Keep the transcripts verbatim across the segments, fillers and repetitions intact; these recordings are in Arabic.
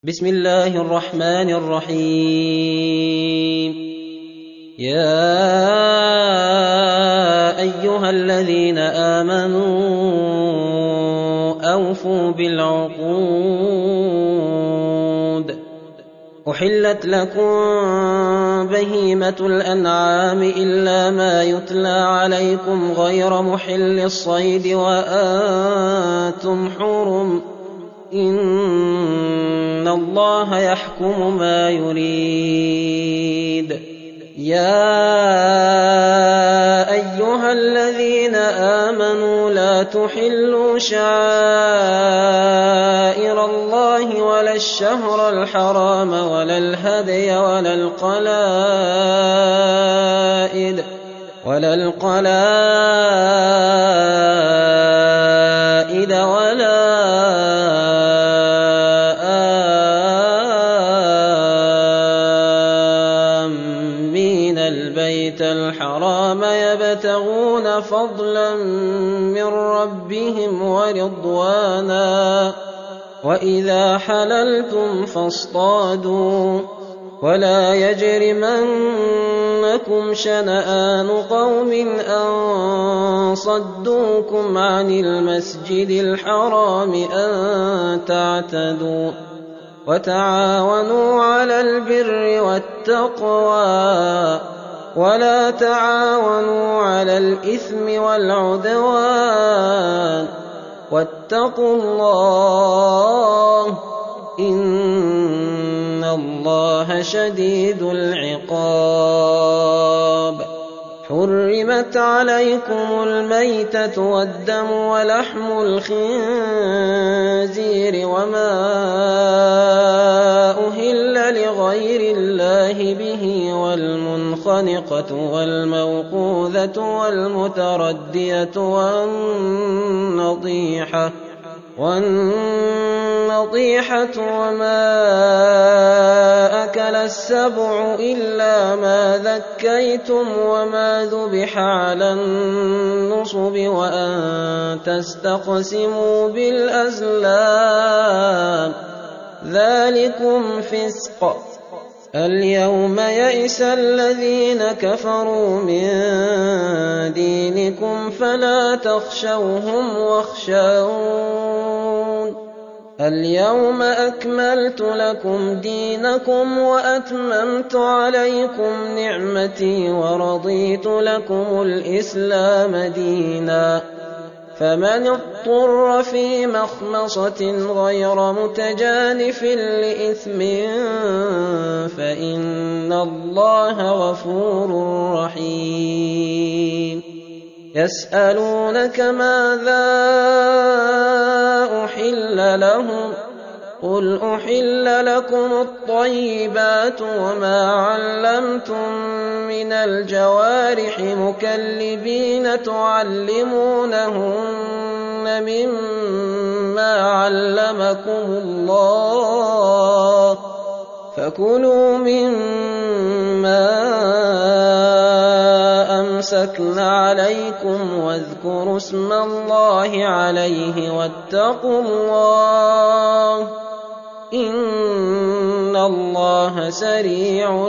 بسم الله الرحمن الرحيم. يا أيها الذين آمنوا أوفوا بالعقود. أحلت لكم بهيمة الأنعام إلا ما يتلى عليكم غير محل الصيد وأنتم حرم، إن الله يحكم ما يريد. يا أيها الذين آمنوا لا تحلوا شعائر الله ولا الشهر الحرام ولا الهدي ولا القلائد ولا القلائد ولا آمين البيت الحرام يبتغون فضلا من ربهم ورضوانا، وإذا حللتم فاصطادوا، ولا يجرمنكم شنآن قوم أن صدوكم عن المسجد الحرام أن تعتدوا، وتعاونوا على البر والتقوى ولا تعاونوا على الإثم والعدوان، واتقوا الله إن الله شديد العقاب. حرمت عليكم الميتة والدم ولحم الخنزير وما أهل لغير الله به، والمنخنقة والموقوذة والمتردية والنطيحة والنطيحة وما أكل السبع إلا ما ذكيتم وما ذبح على النصب وأن تستقسموا بالأزلام، ذلكم فسق. اليوم يئس الذين كفروا من دينكم فلا تخشوهم واخشون. اليوم أكملت لكم دينكم وأتممت عليكم نعمتي ورضيت لكم الإسلام دينا، فمن اضطر في مخمصة غير متجانف لإثم فإن الله غفور رحيم. يسألونك ماذا أحل لهم، قل أحل لكم الطيبات وما علمتم من الجوارح مكلبين تعلمونهن مما علمكم الله، فكلوا مما أمسكن عليكم واذكروا اسم الله عليه واتقوا الله إن الله سريع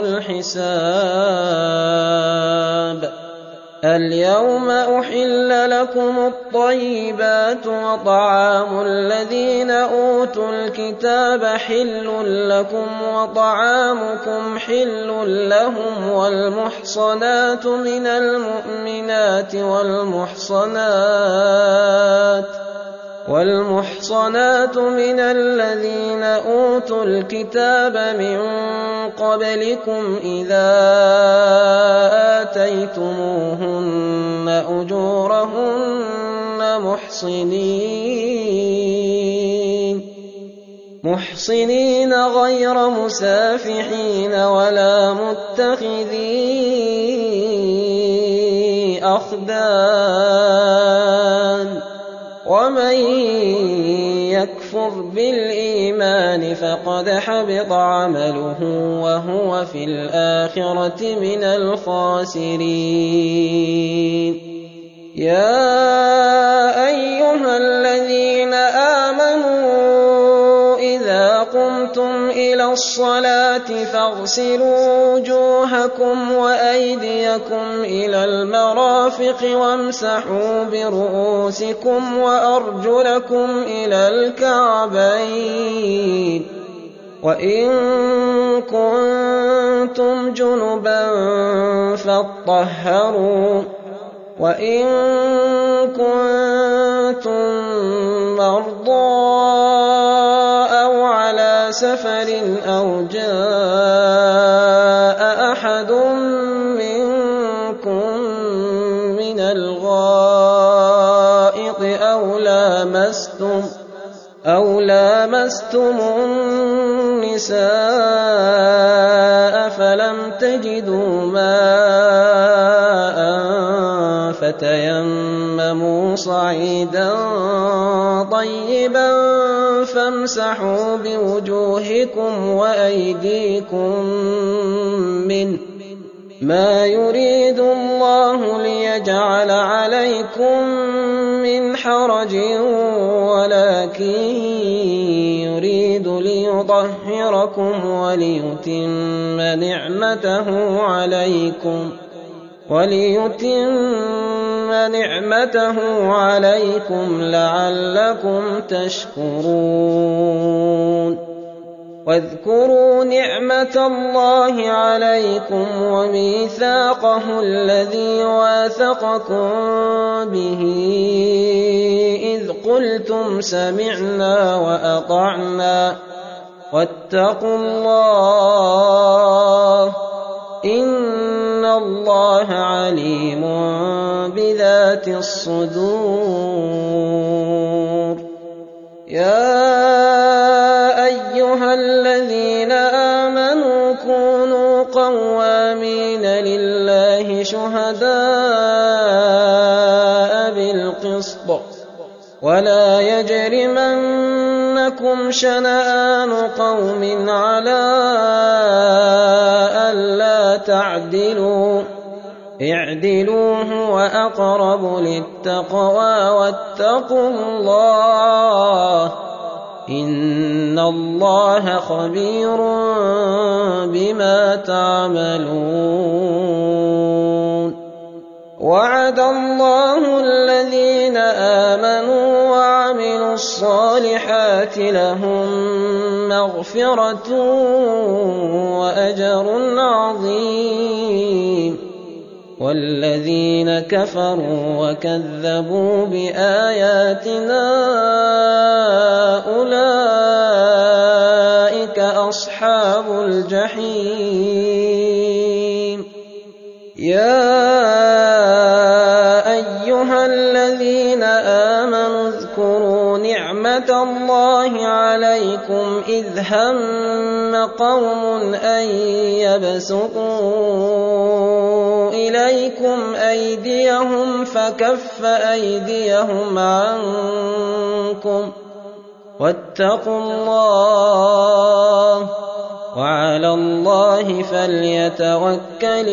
الحساب. اليوم أحل لكم الطيبات وطعام الذين أوتوا الكتاب حل لكم وطعامكم حل لهم، والمحصنات من المؤمنات والمحصنات والمحصنات من الذين أوتوا الكتاب من قبلكم إذا آتيتموهن أجورهن محصنين محصنين غير مسافحين ولا متخذي أخدان، ومن يكفر بالإيمان فقد حبط عمله وهو في الآخرة من الخاسرين. يا أيها الذين آمنوا إذا قمتم قمتم إلى الصلاة فاغسلوا وجوهكم وأيديكم إلى المرافق وامسحوا برؤوسكم وأرجلكم إلى الكعبين وإن كنتم جنبا فاطهروا وإن كنتم مرضى أو على سفر أو جاء أحد منكم من الغائط أو لامستم أو لامستم النساء فلم تجدوا ماء فتيمموا صعيدا طيبا فامسحوا بوجوهكم وأيديكم منه ما يريد الله ليجعل عليكم من حرج ولكن يريد ليطهركم وليتم نعمته عليكم وليتم نعمته عليكم لعلكم تشكرون واذكروا نعمة الله عليكم وميثاقه الذي واثقكم به إذ قلتم سمعنا وأطعنا واتقوا الله إن الله عليم بذات الصدور يا أيها الذين آمنوا كونوا قوامين لله شهداء بالقسط ولا يجرمنكم شنآن قوم على ألا تعدلوا اعدلوا هو أقرب للتقوى واتقوا الله إن الله خبير بما تعملون وعد الله الذين آمنوا وعملوا الصالحات لهم مغفرة وأجر عظيم والذين كفروا وكذبوا بآياتنا أولئك أصحاب الجحيم يا أيها الذين آمنوا اذكروا نعمة الله عليكم إذ هم قوم أن يبسطوا إليكم أيديهم فكف أيديهم عنكم واتقوا الله وعلى الله فليتوكل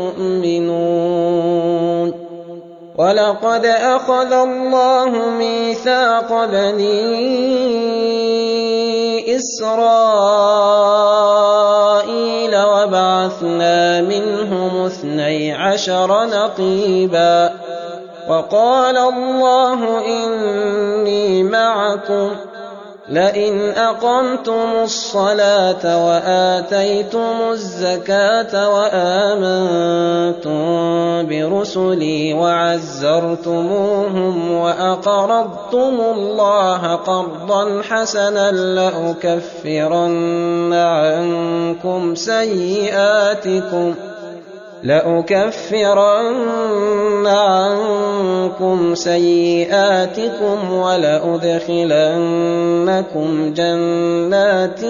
المؤمنون ولقد أخذ الله ميثاق بني إسرائيل وبعثنا منهم اثني عشر نقيبا وقال الله إني معكم لئن أقمتم الصلاة وآتيتم الزكاة وآمنتم برسلي وعزرتموهم وأقرضتم الله قرضا حسنا لأكفرن عنكم سيئاتكم لأكفرن عنكم سيئاتكم ولأدخلنكم جنات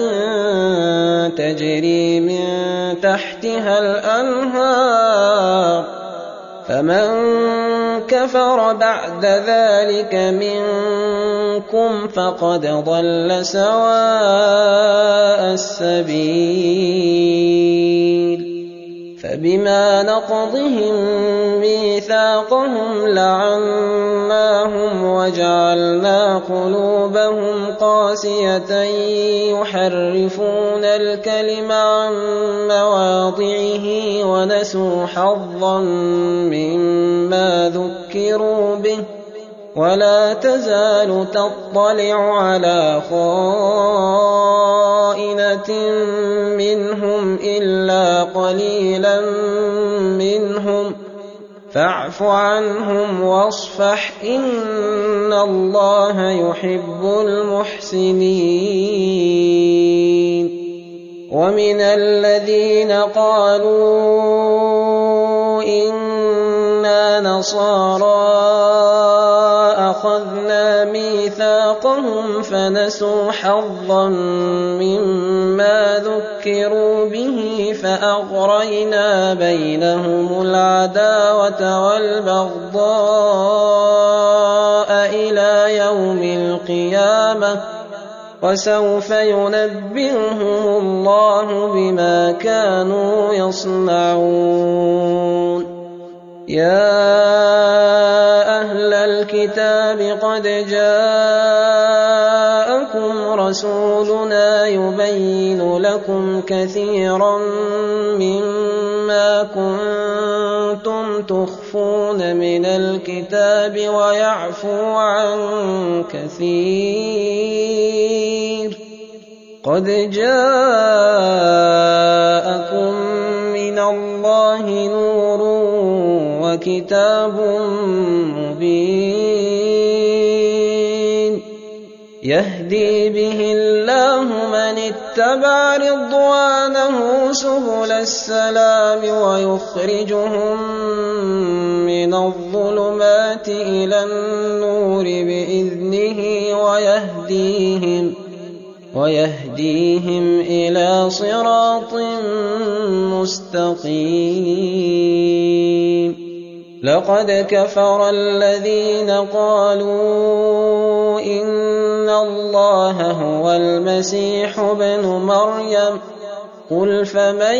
تجري من تحتها الأنهار فمن كفر بعد ذلك منكم فقد ضل سواء السبيل فبما نقضهم ميثاقهم لعناهم وجعلنا قلوبهم قاسية يحرفون الكلم عن مواضعه ونسوا حظا مما ذكروا به ولا تزال تطلع على خائنة منهم إلا قليلا منهم فاعف عنهم واصفح إن الله يحب المحسنين. ومن الذين قالوا إنا نصارى أخذنا ميثاقهم فنسوا حظا مما ذكروا به فأغرينا بينهم العداوة والبغضاء إلى يوم القيامة وسوف ينبئهم الله بما كانوا يصنعون. يا أهل الكتاب قد جاءكم رسولنا يبين لكم كثيرا مما كنتم تخفون من الكتاب ويعفو عن كثير. قد جاءكم من الله نور وكتاب مبين يهدي به الله من اتبع رضوانه سبل السلام ويخرجهم من الظلمات إلى النور بإذنه ويهديهم ويهديهم إلى صراط مستقيم. لقد كفر الذين قالوا إن الله هو المسيح ابن مريم قل فمن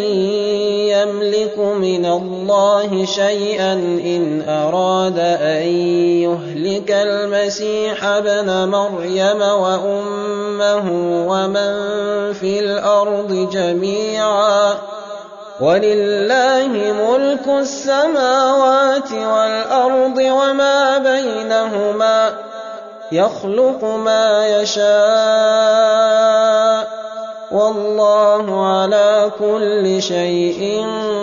يملك من الله شيئا إن أراد أن يهلك المسيح ابن مريم وأمه ومن في الأرض جميعا ولله ملك السماوات والأرض وما بينهما يخلق ما يشاء والله على كل شيء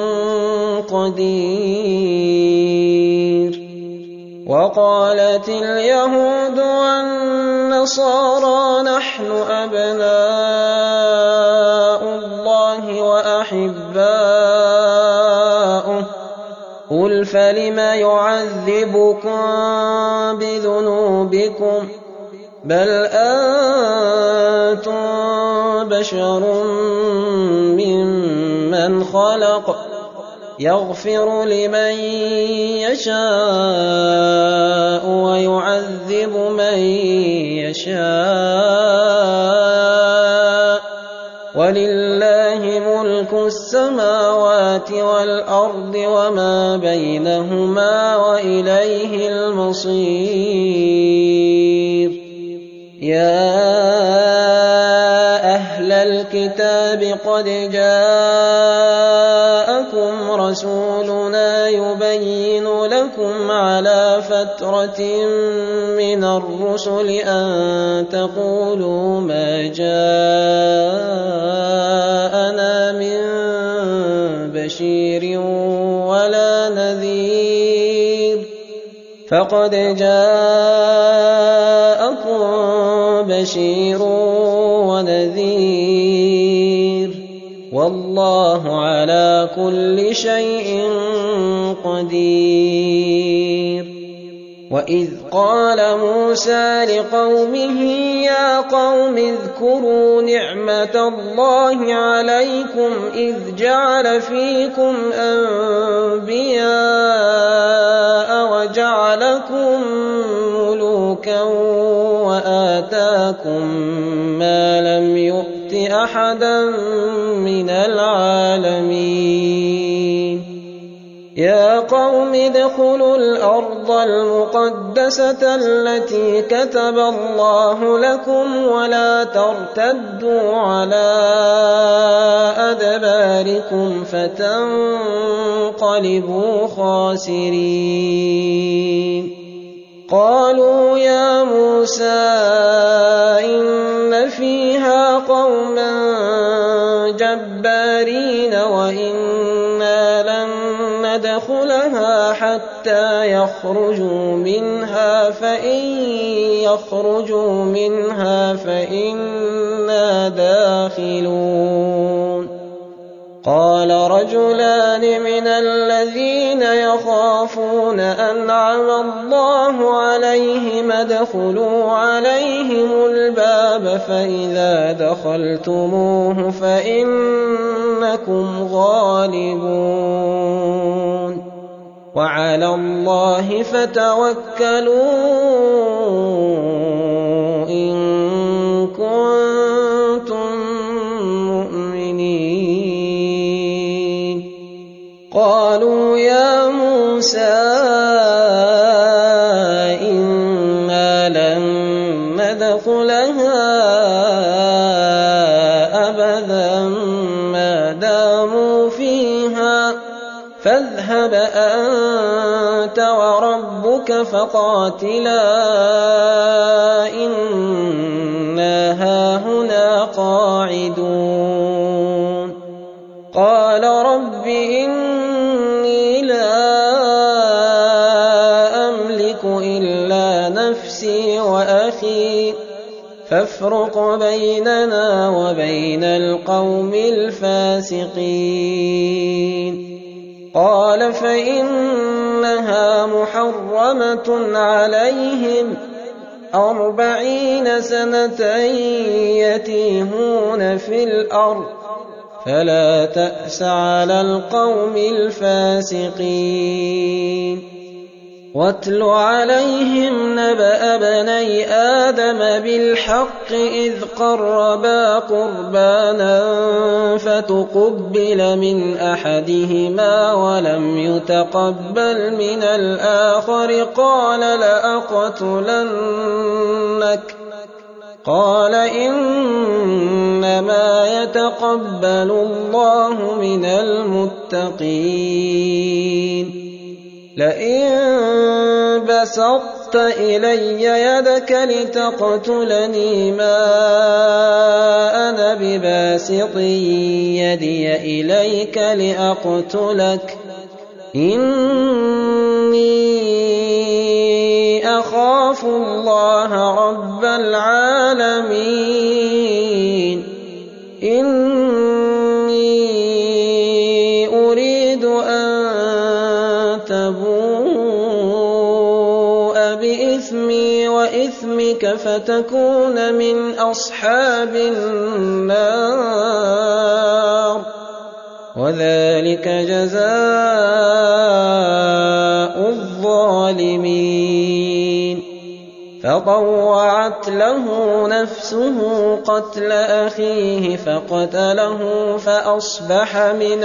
قدير. وقالت اليهود والنصارى نحن أبناء الله وأحباؤه قل فلم يعذبكم بذنوبكم بل أنتم بشر ممن خلق يغفر لمن يشاء ويعذب من يشاء ولله ملك السماوات والأرض وما بينهما وإليه المصير. يا أهل الكتاب قد جاءكم رسولنا يبين لكم على فترة من الرسل أن تقولوا ما جاءنا من بشير ولا نذير فقد جاءكم بشير ونذير والله على كل شيء قدير. وإذ قال موسى لقومه يا قوم اذكروا نعمة الله عليكم إذ جعل فيكم أنبياء وجعلكم ملوكا وآتاكم ما لم يؤت أحدا من العالمين يا قوم ادخلوا الأرض المقدسة التي كتب الله لكم ولا ترتدوا على أدباركم فتنقلبوا خاسرين قالوا يا موسى إن فيها قوما جبارين وإنا لن ندخلها حتى يخرجوا منها فإن يخرجوا منها فإنا داخلون قال رجلان من الذين يخافون أنعم الله عليهم ادخلوا عليهم الباب فإذا دخلتموه فإنكم غالبون وعلى الله فتوكلوا إن كنتم مؤمنين قالوا يا موسى إنا لن ندخلها أبدا ما داموا فيها فاذهب أنت وربك فقاتلا إنا هاهنا قاعدون قال رب إني لا أملك إلا نفسي وأخي فافرق بيننا وبين القوم الفاسقين قال فإنها محرمة عليهم أربعين سنة يتيهون في الأرض فلا تأس على القوم الفاسقين واتل عليهم نبأ بني آدم بالحق إذ قربا قربانا فتقبل من أحدهما ولم يتقبل من الآخر قال لأقتلنك قال إنما يتقبل الله من المتقين لئن بسطت إلي يدك لتقتلني ما أنا بباسط يدي إليك لأقتلك إني أخاف الله رب العالمين إني أريد أن تبوء بإثمي وإثمك فتكون من أصحاب النار وذلك جزاء الظالمين فطوعت له نفسه قتل أخيه فقتله فأصبح من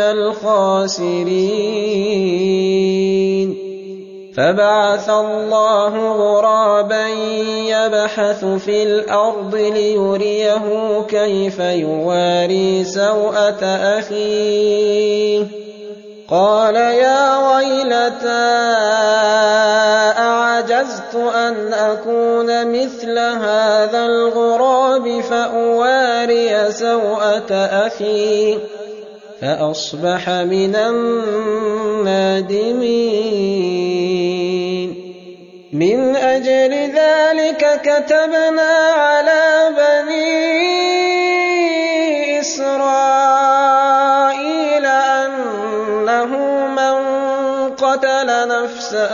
الخاسرين فبعث الله غرابا يبحث في الأرض ليريه كيف يواري سوءة أخيه قال يا ويلتى أعجزت أن أكون مثل هذا الغراب فأواري سوءة أخي فأصبح من النادمين من أجل ذلك كتبنا على بني إسرائيل أنه من قتل نفسا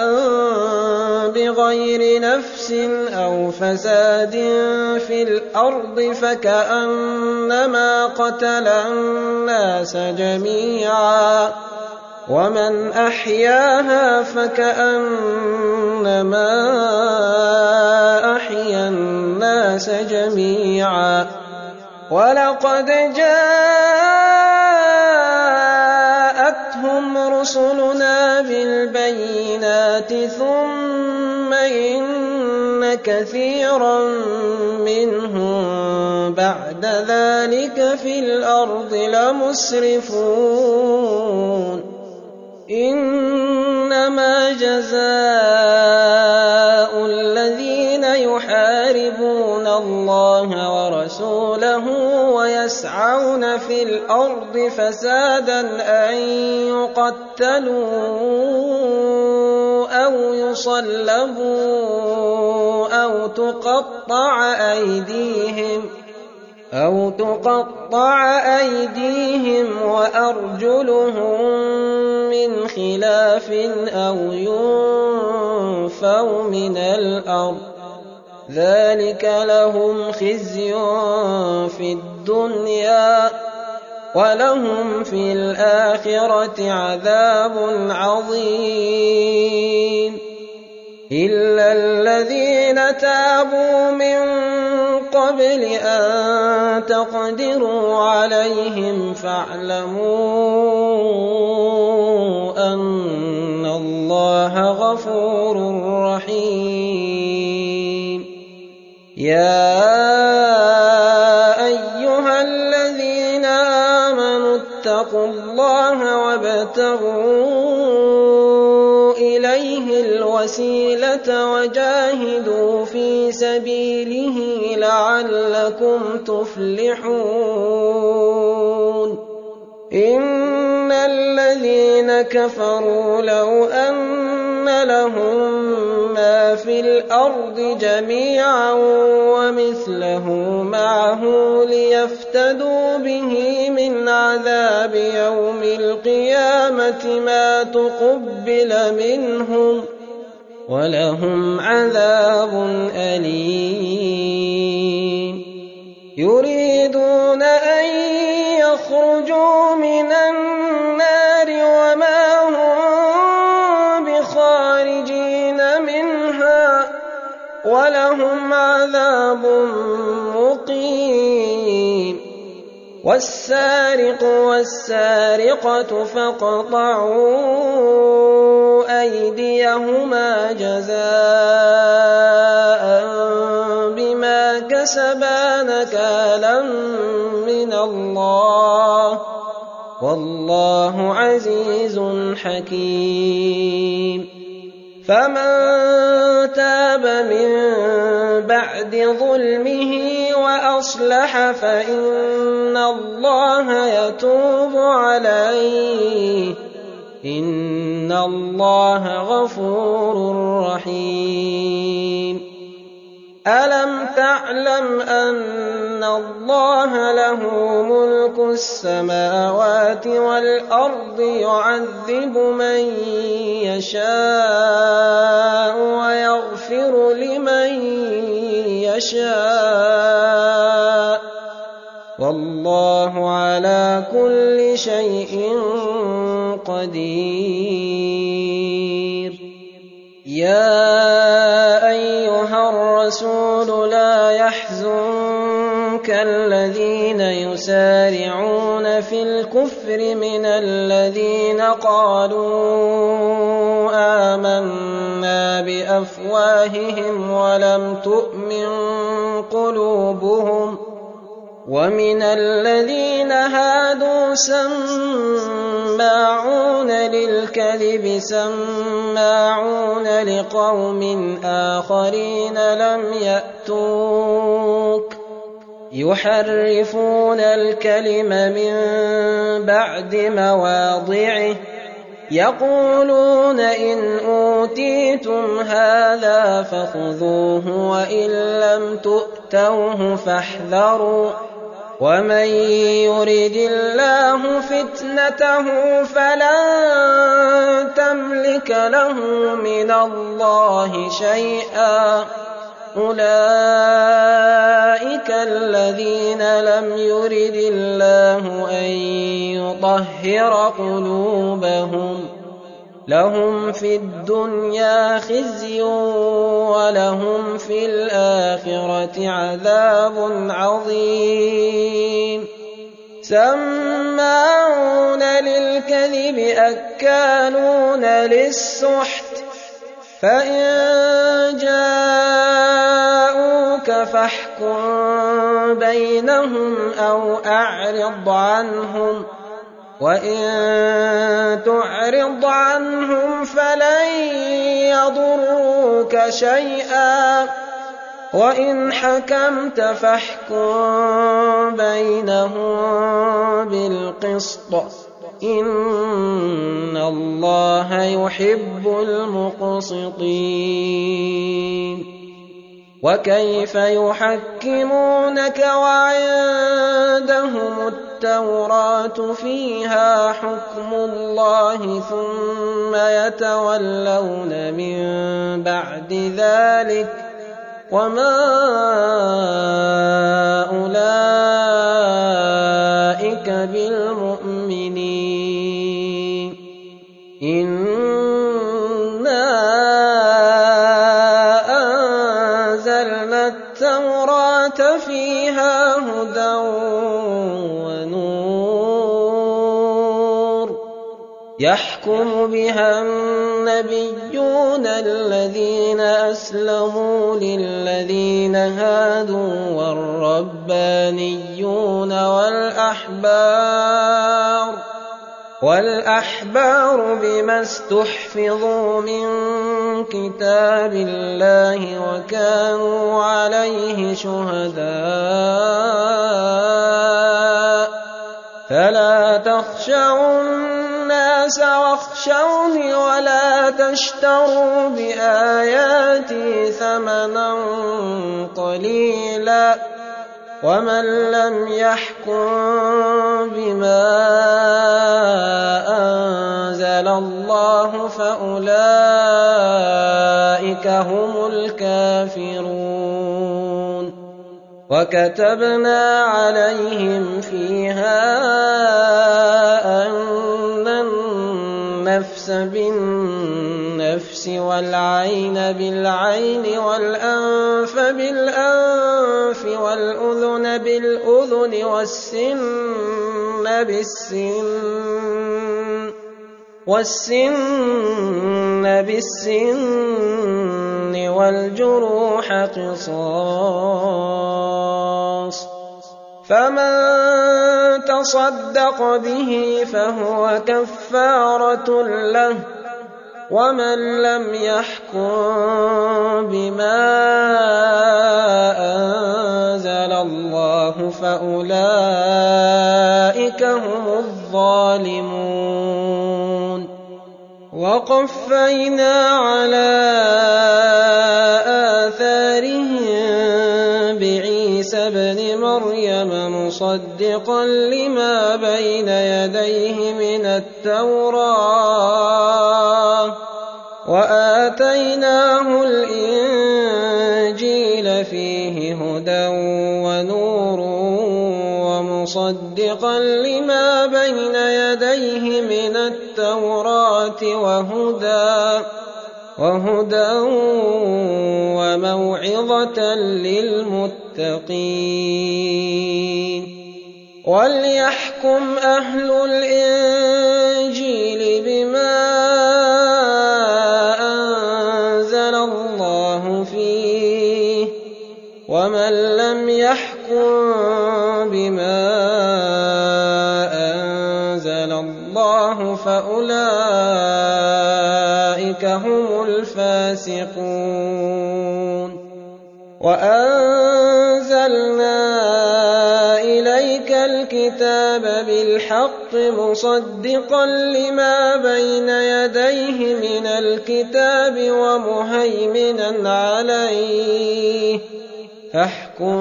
بغير نفس أو فساد في الأرض فكأنما قتل الناس جميعا ومن أحياها فكأنما أحيا الناس جميعا وَلَقَدْ جَاءَتْهُمْ رُسُلُنَا بِالْبَيِّنَاتِ ثُمَّ إِنَّ كَثِيرًا مِّنْهُم بَعْدَ ذَلِكَ فِي الْأَرْضِ لَمُسْرِفُونَ إِنَّمَا جَزَاءُ الَّذِينَ يُحَارِبُونَ اللَّهَ وَرَسُولَهُ وَيَسْعَوْنَ فِي الْأَرْضِ فَسَادًا أَن يُقَتَّلُوا أَوْ يُصَلَّبُوا أَوْ تُقَطَّعَ أَيْدِيهِمْ أَوْ تُقَطَّعَ أَيْدِيهِمْ وَأَرْجُلُهُم مِّنْ خِلَافٍ أَوْ يُنفَوْا مِنَ الْأَرْضِ ۚ ذَلِكَ لَهُمْ خِزْيٌ فِي الدُّنْيَا ۖ وَلَهُمْ فِي الْآخِرَةِ عَذَابٌ عَظِيمٌ إِلَّا الَّذِينَ تَابُوا مِن قَبْلِ أَن تَقْدِرُوا عَلَيْهِمْ فَاعْلَمُوا أَنَّ اللَّهَ غَفُورٌ رَّحِيمٌ يَا أَيُّهَا الَّذِينَ آمَنُوا اتَّقُوا اللَّهَ وَابْتَغُوا إِلَيْهِ الْوَسِيلَةَ وَجَاهِدُوا فِي سَبِيلِهِ لَعَلَّكُمْ تُفْلِحُونَ إِنَّ الَّذِينَ كَفَرُوا لَوْ أَنَّ لَهُم مَّا فِي الْأَرْضِ جَمِيعًا وَمِثْلَهُ مَعَهُ لِيَفْتَدُوا بِهِ مِنْ عَذَابِ يَوْمِ الْقِيَامَةِ مَا تُقُبِّلَ مِنْهُمْ وَلَهُمْ عَذَابٌ أَلِيمٌ يُرِيدُونَ أَن يَخْرُجُوا مِنَ النَّارِ وَمَا هُم بِخَارِجِينَ مِنْهَا ۖ وَلَهُمْ عَذَابٌ مُّقِيمٌ وَالسَّارِقُ وَالسَّارِقَةُ فَاقْطَعُوا أَيْدِيَهُمَا جَزَاءً بِمَا كَسَبَا نَكَالًا مِّنَ اللَّهِ ۗ وَاللَّهُ عَزِيزٌ حَكِيمٌ فَمَن تَابَ مِن بَعْدِ ظُلْمِهِ وَأَصْلَحَ فَإِنَّ اللَّهَ يَتُوبُ عَلَيْهِ ۗ إِنَّ اللَّهَ غَفُورٌ رَّحِيمٌ أَلَمْ تَعْلَمْ أَنَّ اللَّهَ لَهُ مُلْكُ السَّمَاوَاتِ وَالْأَرْضِ يُعَذِّبُ مَن يَشَاءُ وَيَغْفِرُ لِمَن يَشَاءُ ۗ وَاللَّهُ عَلَىٰ كُلِّ شَيْءٍ قَدِيرٌ يَا أَيُّهَا الرَّسُولُ لَا يَحْزُنكَ الَّذِينَ يُسَارِعُونَ فِي الْكُفْرِ مِنَ الَّذِينَ قَالُوا آمَنَّا بِأَفْوَاهِهِمْ وَلَمْ تُؤْمِن قُلُوبُهُمْ ۛ وَمِنَ الَّذِينَ هَادُوا سَمَّاعُونَ لِلْكَذِبِ سَمَّاعُونَ لِقَوْمٍ آخَرِينَ لَمْ يَأْتُوكَ ۖ يُحَرِّفُونَ الْكَلِمَ مِن بَعْدِ مَوَاضِعِهِ ۖ يَقُولُونَ إِنْ أُوتِيتُمْ هَٰذَا فَخُذُوهُ وَإِن لَّمْ تُؤْتَوْهُ فَاحْذَرُوا ۚ وَمَن يُرِدِ اللَّهُ فِتْنَتَهُ فَلَن تَمْلِكَ لَهُ مِنَ اللَّهِ شَيْئًا ۚ أُولَٰئِكَ الَّذِينَ لَمْ يُرِدِ اللَّهُ أَن يُطَهِّرَ قُلُوبَهُمْ ۚ لهم في الدنيا خزي ولهم في الآخرة عذاب عظيم سماعون للكذب أكالون للسحت فإن جاءوك فاحكم بينهم أو أعرض عنهم وإن تعرض عنهم فلن يضروك شيئا وإن حكمت فاحكم بينهم بالقسط إن الله يحب المقسطين وكيف يحكمونك وعندهم التوراة فيها حكم الله ثم يتولون من بعد ذلك وما أولئك بالمؤمنين إنا أنزلنا التوراة فيها هدى ونور يحكم بها النبيون الذين أسلموا للذين هادوا والربانيون والأحبار والأحبار بما استحفظوا من كتاب الله وكانوا عليه شهداء فلا تخشوا الناس واخشوني ولا تشتروا بآياتي ثمنا قليلا ومن لم يحكم بما أنزل الله فأولئك هم الكافرون وكتبنا عليهم فيها أن النفس بالنفس والعين بالعين والأنف بالأنف والأذن بالأذن والسن بالسن والسن بالسن والجروح قصاص فمن تصدق به فهو كفارة له ومن لم يحكم بما أنزل الله فأولئك هم الظالمون وقفينا على آثارهم بعيسى ابن مريم مصدقا لما بين يديه من التوراة وآتيناه الإنجيل فيه هدى ونور ومصدقا لما بين يديه من التوراة وهدى وهدى وموعظة للمتقين وليحكم أهل الإنجيل بما أنزل الله فيه ومن لم يحكم بما أنزل الله فأولئك هم الفاسقون وأنزلنا إليك الكتاب بالحق مصدقا لما بين يديه من الكتاب ومهيمنا عليه فاحكم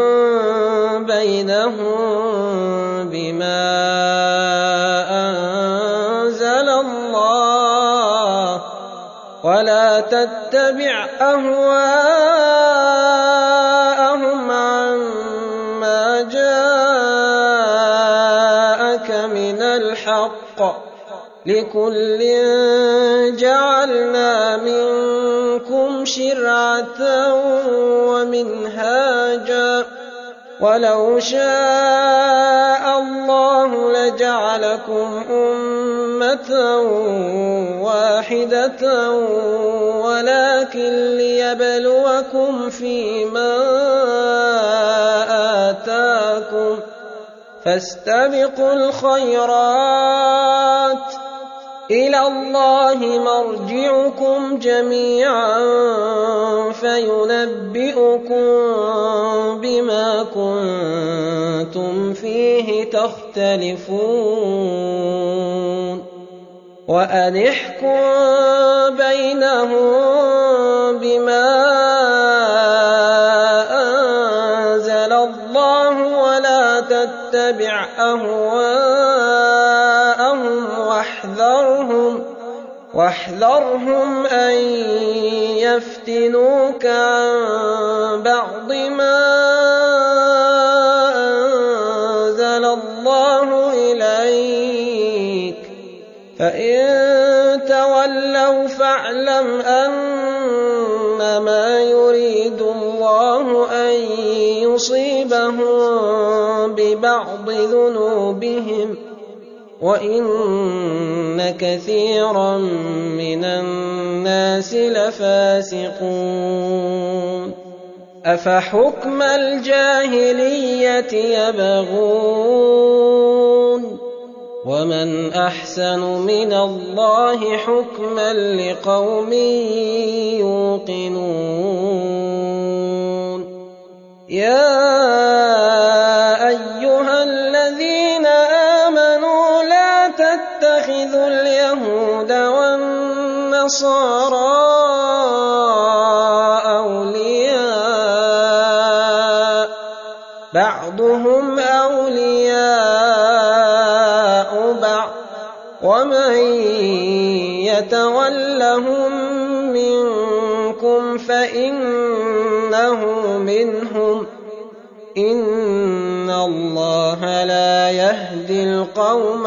بينهم بما أنزل الله ولا تتبع أهواءهم عما جاءك من الحق لكل جعلنا منكم شرعة ومنهاجا ولو شاء الله لجعلكم أمة واحدة ولكن ليبلوكم فيما آتاكم فاستبقوا الخيرات إلى الله مرجعكم جميعا فينبئكم بما كنتم فيه تختلفون وأن احكم بينهم بما أنزل الله ولا تتبع أهواءهم واحذرهم واحذرهم أن يفتنوك عن بعض ما أنزل الله إليك فإن تولوا فاعلم أنما يريد الله أن يصيبهم ببعض ذنوبهم وإن كثيرا من الناس لفاسقون أفحكم الجاهلية يبغون ومن أحسن من الله حكما لقوم يوقنون يا أيها الذين آمنوا لا تتخذوا اليهود والنصارى أولياء بعضهم أولياء بعض ومن يتولهم منكم فإنه منهم إن الله لا يهدي القوم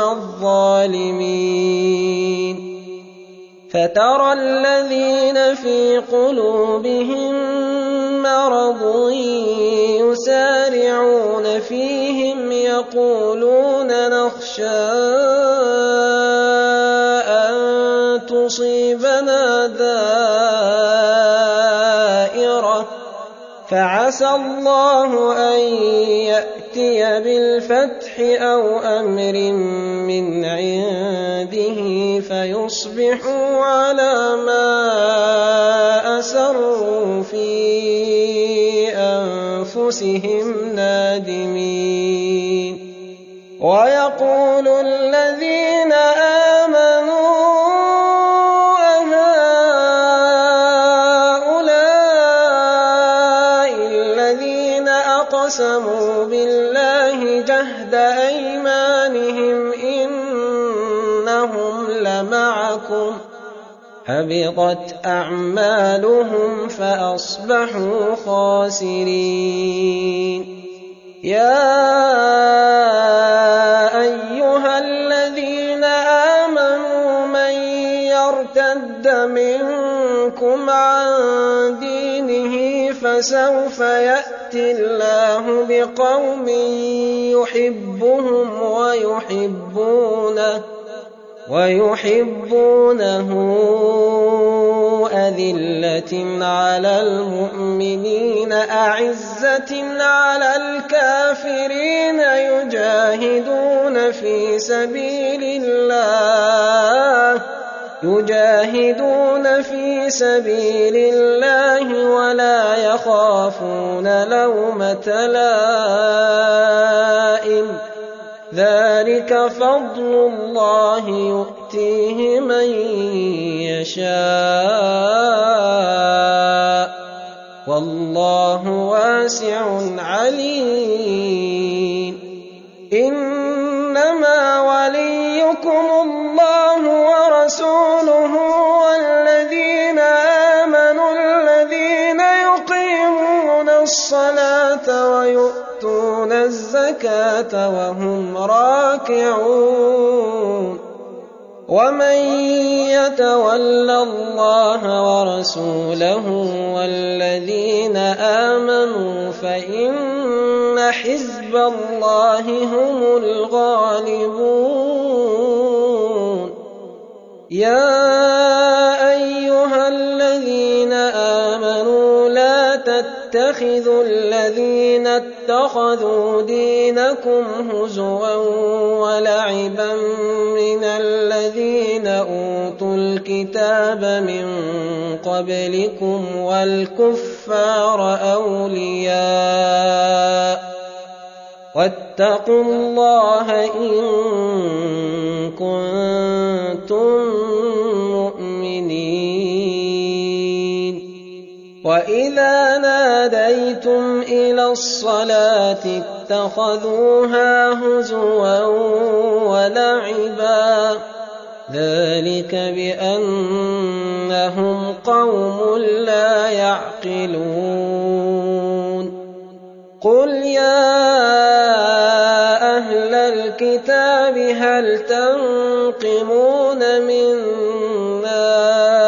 الظالمين فترى الذين في قلوبهم مرض يسارعون فيهم يقولون نخشى أن تصيبنا دائرة فعسى الله أن يأتي بالفتح أو أمر من عنده فيصبحوا على ما أسروا في أنفسهم نادمين ويقول الذين آمنوا أقسموا بالله جهد أيمانهم إنهم لمعكم حبطت أعمالهم فأصبحوا خاسرين يا أيها الذين آمنوا من يرتد منكم عن دينه فسوف يأتي الله بقوم يحبهم ويحبونه ويحبونه أذلة على المؤمنين أعزة على الكافرين يجاهدون في سبيل الله يجاهدون في سبيل الله ولا يخافون لومة لائم ذلك فضل الله يؤتيه من يشاء والله واسع عليم إنما وليكم الله ورسوله والذين آمنوا الذين يقيمون الصلاة ويؤتون الزكاة, الزكاة وهم راكعون. ومن يتول الله ورسوله والذين آمنوا فإن حزب الله هم الغالبون. يا أيها الذين آمنوا لا تتخذوا الذين اتخذوا دينكم هزوا ولعبا من الذين أوتوا الكتاب من قبلكم والكفار أولياء واتقوا الله إن كنتم مؤمنين. وإذا ناديتم إلى الصلاة اتخذوها هزوا ولعبا ذلك بأنهم قوم لا يعقلون. قل يا أهل الكتاب هل تنقمون منا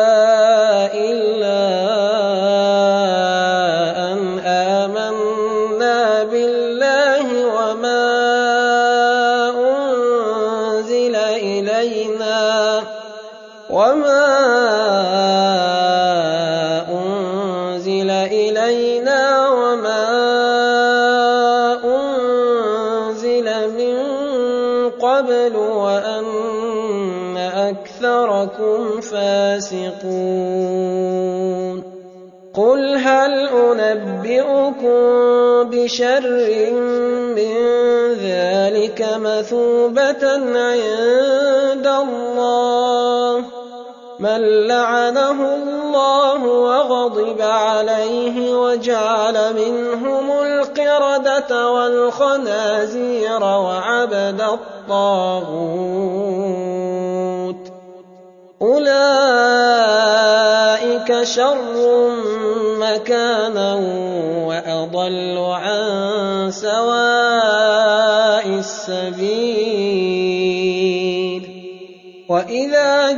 إلا أن آمنا بالله وما أنزل إلينا وما أنزل إلينا وما قبل وأن أكثركم فاسقون. قل هل أنبئكم بشر من ذلك مثوبة عند الله من لعنه الله وغضب عليه وجعل منهم القردة والخنازير وعبد الطاغوت أولئك شر مكانا وأضل عن سواء السبيل. وإذا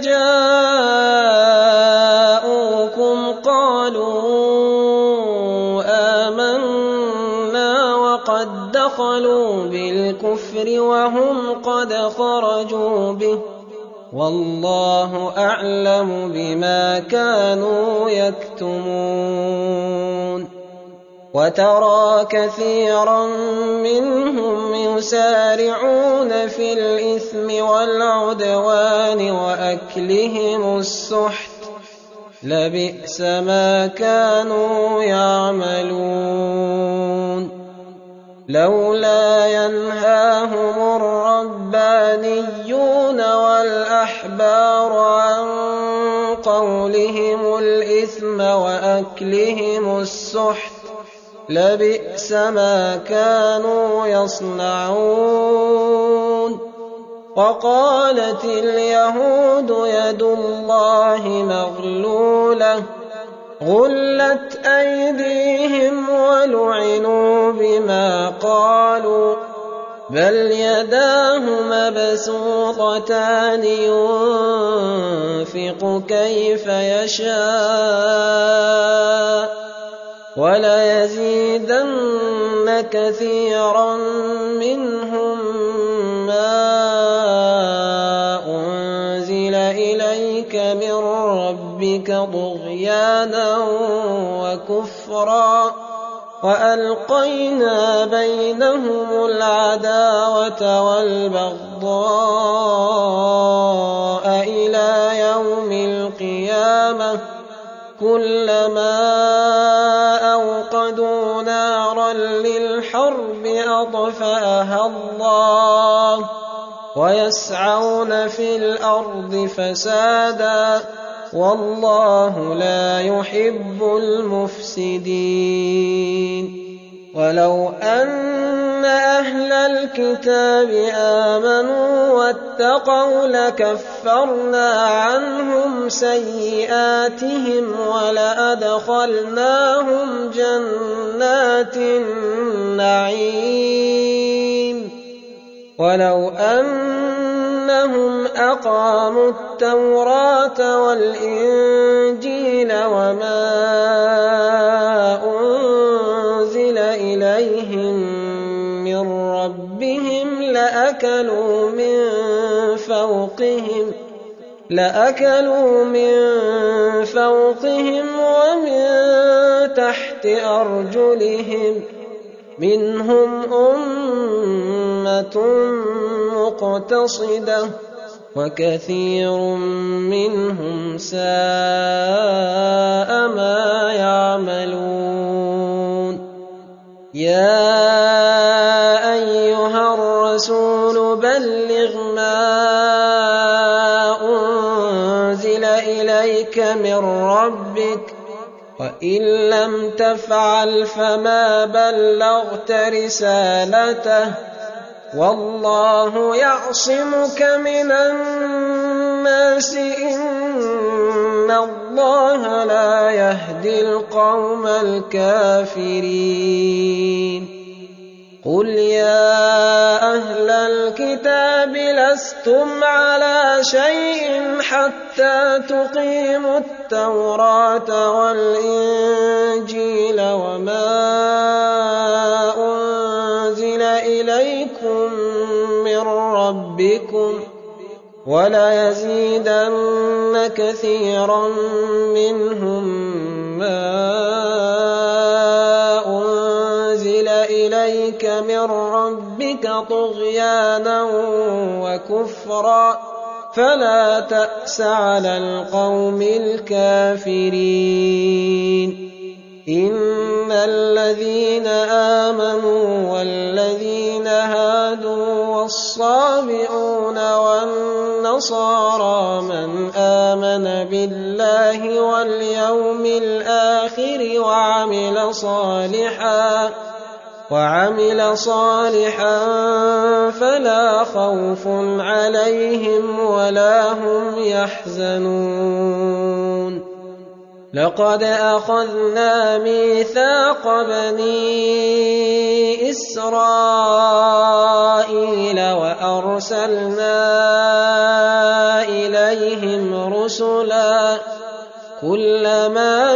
جاءوكم قالوا آمنا وقد دخلوا بالكفر وهم قد خرجوا به والله أعلم بما كانوا يكتمون. وترى كثيرا منهم يسارعون في الإثم والعدوان وأكلهم السحت لبئس ما كانوا يعملون. لولا ينهاهم الربانيون والأحبار عن قولهم الإثم وأكلهم السحت لبئس ما كانوا يصنعون. وقالت اليهود يد الله مغلولة غلت أيديهم ولعنوا بما قالوا بل يداه مبسوطتان ينفق كيف يشاء وليزيدن كثيرا منهم ما أنزل إليك من ربك طغيانا وكفرا وألقينا بينهم العداوة والبغضاء إلى يوم القيامة كلما أوقدوا نارا للحرب أطفأها الله ويسعون في الأرض فسادا والله لا يحب المفسدين. ولو أن أهل الكتاب آمنوا واتقوا لكفرنا عنهم سيئاتهم ولأدخلناهم جنات النعيم. ولو أن أنهم أقاموا التوراة والإنجيل وما أنزل إليهم من ربهم لأكلوا من فوقهم لأكلوا من فوقهم ومن تحت أرجلهم منهم أمة مقتصدة وكثير منهم ساء ما يعملون. يا أيها الرسول بلغ ما أنزل إليك من ربك وإن لم تفعل فما بلغت رسالته والله يعصمك من الناس إن الله لا يهدي القوم الكافرين. قل يا أهل الكتاب لستم على شيء حتى تقيموا التوراة والإنجيل وما أنزل إليكم من ربكم وليزيدن كثيرا منهم ما أنزل إليك من ربك طغيانا وكفرا فلا تأس على القوم الكافرين. إن الذين آمنوا والذين هادوا والصابئون والنصارى من آمن بالله واليوم الآخر وعمل صالحا وعمل صالحا فلا خوف عليهم ولا هم يحزنون. لقد أخذنا ميثاق بني إسرائيل وأرسلنا إليهم رسلا كلما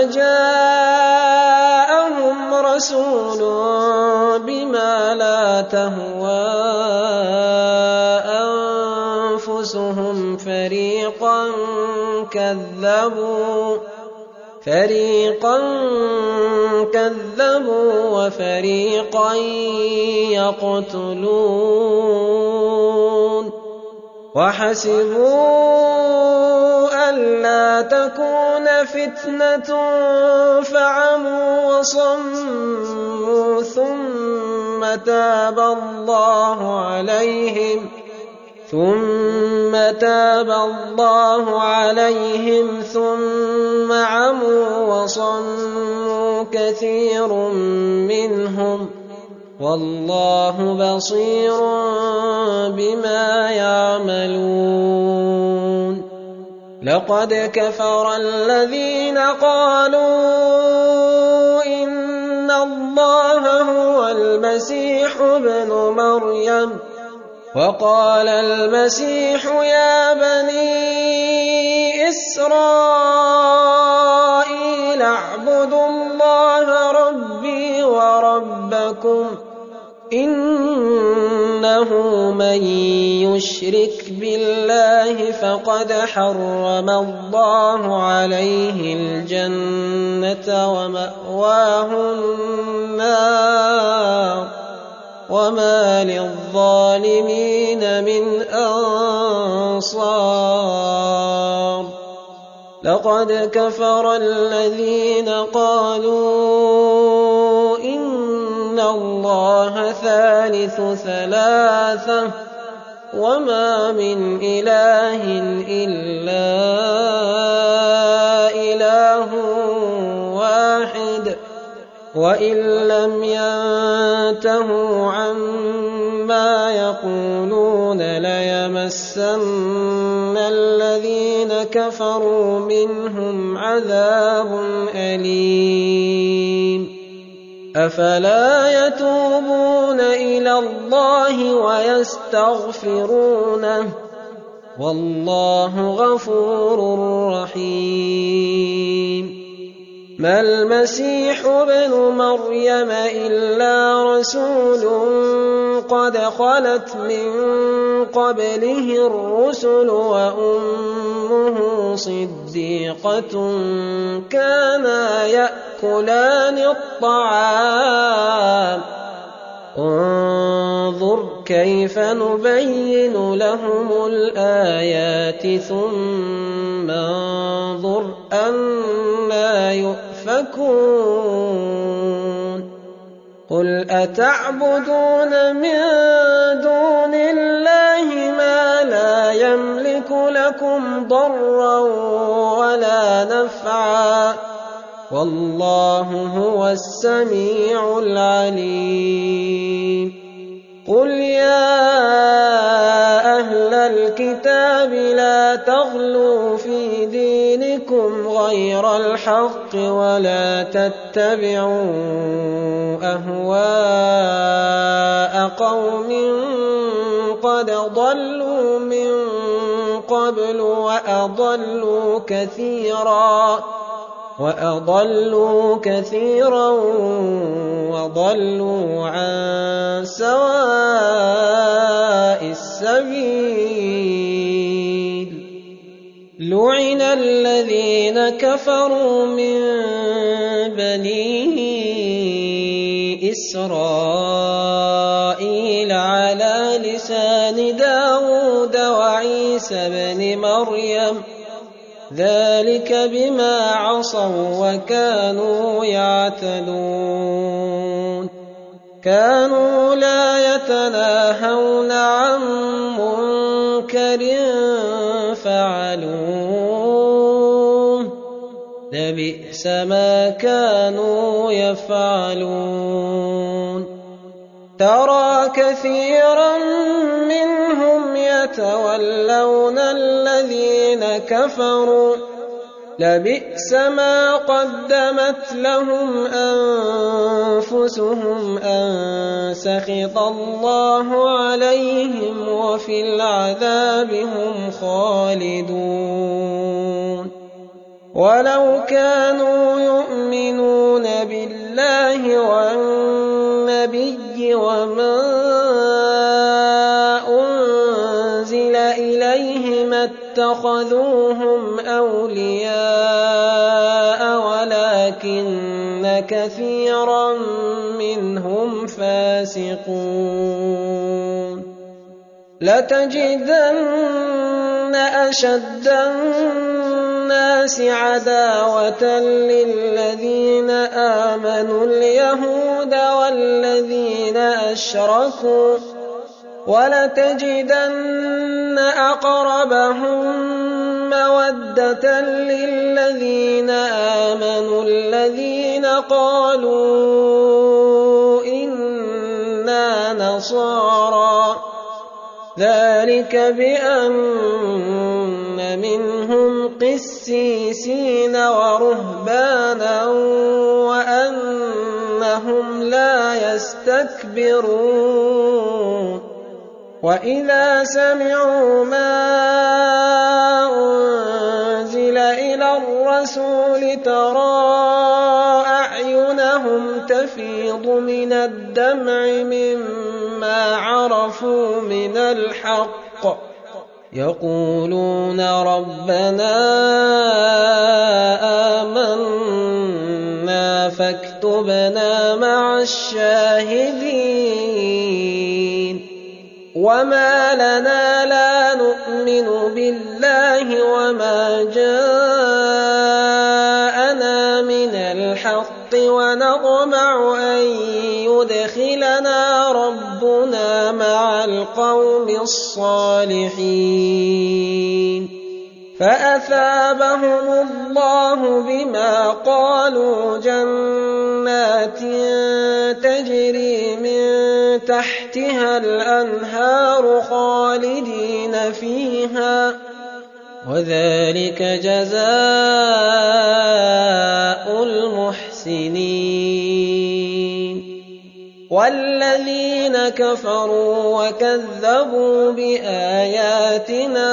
جاءهم رسول بما لا تهوى أنفسهم فريقا كذبوا فريقا كذبوا وفريقا يقتلون. وحسبوا ألا تكون فتنة فعموا وصموا ثم تاب الله عليهم ثم تاب الله عليهم ثم عموا وصموا كثير منهم والله بصير بما يعملون. لقد كفر الذين قالوا إن الله هو المسيح ابن مريم وقال المسيح يا بني إسرائيل اعبدوا الله ربي وربكم إنه من يشرك بالله فقد حرم الله عليه الجنة ومأواه النار وما للظالمين من أنصار. لقد كفر الذين قالوا إن الله ثالث ثلاثة وما من إله إلا إله واحد وإن لم ينتهوا عما يقولون ليمسن الذين كفروا منهم عذاب أليم. أفلا يتوبون إلى الله ويستغفرونه وَاللَّهُ غَفُورٌ رَّحِيمٌ مَا الْمَسِيحُ ابْنُ مَرْيَمَ إِلَّا رَسُولٌ قَدْ خَلَتْ مِن قَبْلِهِ الرُّسُلُ وَأُمُّهُ صِدِّيقَةٌ كَانَا يَأْكُلَانِ الطَّعَامَ انظُرْ كَيْفَ نُبَيِّنُ لَهُمُ الْآيَاتِ ثُمَّ انظُرْ أَنَّىٰ يُؤْفَكُونَ قُلْ أَتَعْبُدُونَ مِن دُونِ اللَّهِ مَا لَا يَمْلِكُ لَكُمْ ضَرًّا وَلَا نَفْعًا وَاللَّهُ هُوَ السَّمِيعُ الْعَلِيمُ قُلْ يَا أَهْلَ الْكِتَابِ لَا تَغْلُوا فِي دِينِكُمْ غَيْرَ الْحَقِّ وَلَا تَتَّبِعُوا أَهْوَاءَ قَوْمٍ قَدْ ضَلُّوا مِن قَبْلُ وَأَضَلُّوا كَثِيرًا وَأَضَلُّوا كَثِيرًا وَضَلُّوا عَن سَوَاءِ السَّبِيلِ لُعِنَ الَّذِينَ كَفَرُوا مِن بَنِي إِسْرَائِيلَ عَلَىٰ لِسَانِ دَاوُودَ وَعِيسَى ابْنِ مَرْيَمَ ذَلِكَ بِمَا عَصَوا وَّكَانُوا يَعْتَدُونَ كَانُوا لَا يَتَنَاهَوْنَ عَن مُّنكَرٍ فَعَلُوهُ لَبِئْسَ مَا كَانُوا يَفْعَلُونَ تَرَىٰ كَثِيرًا مِّنْهُمْ يَتَوَلَّوْنَ الَّذِينَ كَفَرُوا لَبِئْسَ مَا قَدَّمَتْ لَهُمْ أَنفُسُهُمْ أَن سَخِطَ اللَّهُ عَلَيْهِمْ وَفِي الْعَذَابِ هُمْ خَالِدُونَ وَلَوْ كَانُوا يُؤْمِنُونَ بِاللَّهِ وَالنَّبِيِّ وَمَا أُنزِلَ إِلَيْهِ مَا اتَّخَذُوهُمْ أَوْلِيَاءَ وَلَٰكِنَّ كَثِيرًا مِّنْهُمْ فَاسِقُونَ لَتَجِدَنَّ أَشَدَّ النَّاسِ عَدَاوَةً لِّلَّذِينَ آمَنُوا الْيَهُودَ وَالَّذِينَ أَشْرَكُوا وَلَتَجِدَنَّ أَقْرَبَهُم مَّوَدَّةً لِّلَّذِينَ آمَنُوا الَّذِينَ قَالُوا إِنَّا نَصَارَىٰ ذَلِكَ بِأَنَّ مِنْهُمْ قِسِّيسِينَ وَرُهْبَانًا وَأَنَّهُمْ لَا يَسْتَكْبِرُونَ وَإِذَا سَمِعُوا مَا أُنزِلَ إِلَى الرَّسُولِ تَرَىٰ أَعْيُنَهُمْ تَفِيضُ مِنَ الدَّمْعِ مِمَّا عَرَفُوا مِنَ الْحَقِّ يَقُولُونَ رَبَّنَا آمَنَّا فَاكْتُبْنَا مَعَ الشَّاهِدِينَ وَمَا لَنَا لَا نُؤْمِنُ بِاللَّهِ وَمَا جَاءَنَا مِنَ الْحَقِّ وَنَطْمَعُ أَن يُدْخِلَنَا رَبُّنَا مَعَ الْقَوْمِ الصَّالِحِينَ فَأَثَابَهُمُ اللَّهُ بِمَا قَالُوا جَنَّاتٍ تَجْرِي مِن تَحْتِهَا الْأَنْهَارُ خَالِدِينَ فِيهَا ۚ وَذَٰلِكَ جَزَاءُ الْمُحْسِنِينَ وَالَّذِينَ كَفَرُوا وَكَذَّبُوا بِآيَاتِنَا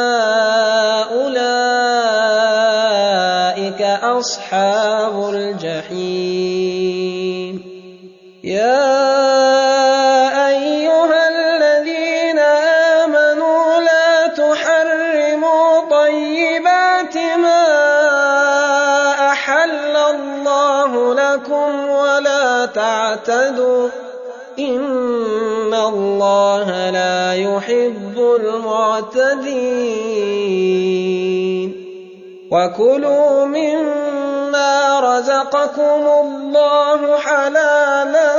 أُولَٰئِكَ أَصْحَابُ الْجَحِيمِ يَا أَيُّهَا الَّذِينَ آمَنُوا لَا تُحَرِّمُوا طَيِّبَاتِ مَا أَحَلَّ اللَّهُ لَكُمْ وَلَا تَعْتَدُوا إِنَّ اللَّهَ لَا يُحِبُّ الْمُعْتَدِينَ وَكُلُوا مِمَّا رَزَقَكُمُ اللَّهُ حَلَالًا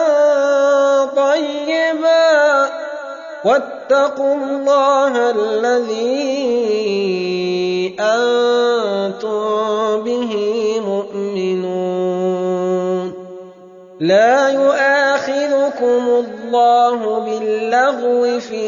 طَيِّبًا وَاتَّقُوا اللَّهَ الَّذِي أَنتُم بِهِ مُؤْمِنُونَ لَا يُؤَاخِذُكُمُ اللَّهُ بِاللَّغْوِ فِي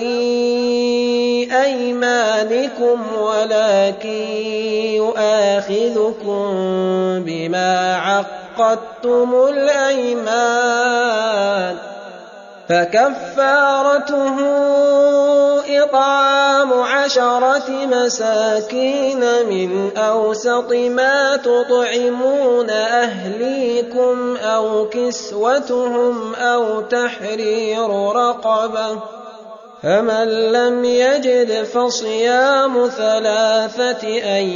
أَيْمَانِكُمْ وَلَٰكِن يُؤَاخِذُكُم بِمَا عَقَّدتُّمُ الْأَيْمَانَ فَكَفَّارَتُهُ إِطْعَامُ عَشَرَةِ مَسَاكِينَ مِنْ أَوْسَطِ مَا تُطْعِمُونَ أَهْلِيكُمْ أَوْ كِسْوَتُهُمْ أَوْ تَحْرِيرُ رَقَبَةٍ فَمَن لَّمْ يَجِدْ فَصِيَامُ ثَلَاثَةِ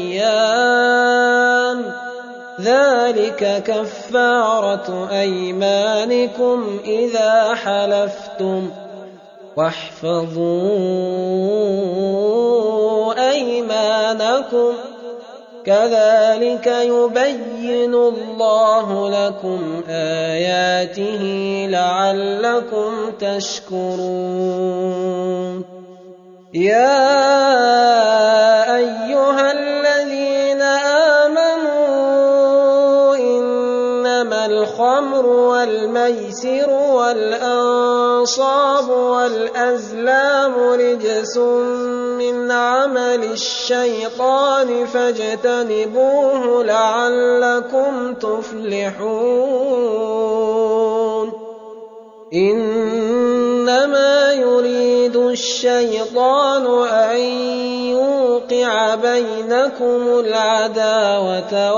أَيَّامٍ ذَلِكَ كَفَّارَةُ أَيْمَانِكُمْ إِذَا حَلَفْتُمْ وَاحْفَظُوا أَيْمَانَكُمْ كَذَلِكَ يُبَيِّنُ اللَّهُ لَكُمْ آيَاتِهِ لَعَلَّكُمْ تَشْكُرُونَ يَا أَيُّهَا الَّذِينَ آمَنُوا إِنَّمَا الْخَمْرُ وَالْمَيْسِرُ وَالْأَنصَابُ وَالْأَزْلَامُ رِجْسٌ مِّنْ عَمَلِ الشَّيْطَانِ فَاجْتَنِبُوهُ لَعَلَّكُمْ تُفْلِحُونَ إِنَّمَا يُرِيدُ الشَّيْطَانُ أَن يُوقِعَ بَيْنَكُمُ الْعَدَاوَةَ